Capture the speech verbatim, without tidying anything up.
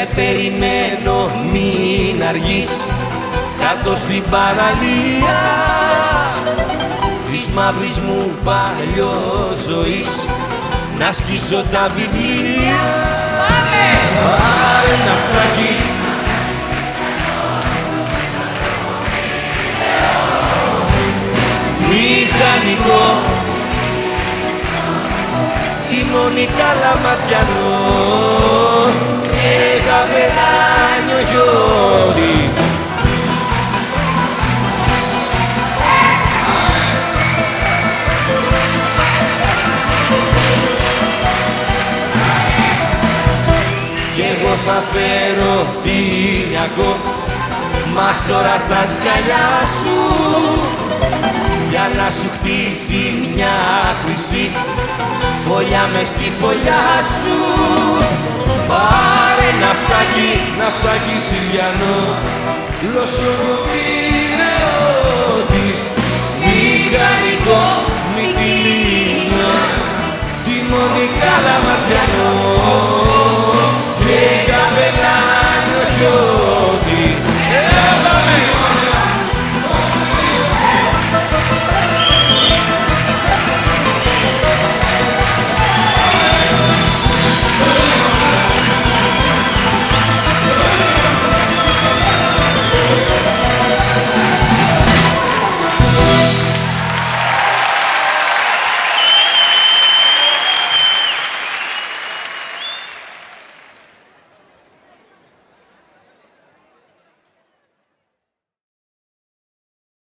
περιμένω, μην αργείς, κάτω στην παραλία της μαύρης μου παλιόζωης να σκίσω τα βιβλία. Πάρε ναυτάκι, μηχανικό, τιμόνι καλαματιανό και καβελάνιο γιόρι. Κι εγώ θα φέρω πινιακό μάστορα στα σκαλιά σου για να σου χτίσει μια χρυσή φωλιά μες στη φωλιά σου. Πάρε ναυτάκι, ναυτάκι Συριανό, λοστρό πειραιώτη, μηχανικό, μικυλίνιο, τιμόνι καλαματιανό και καβελάνιο χιό.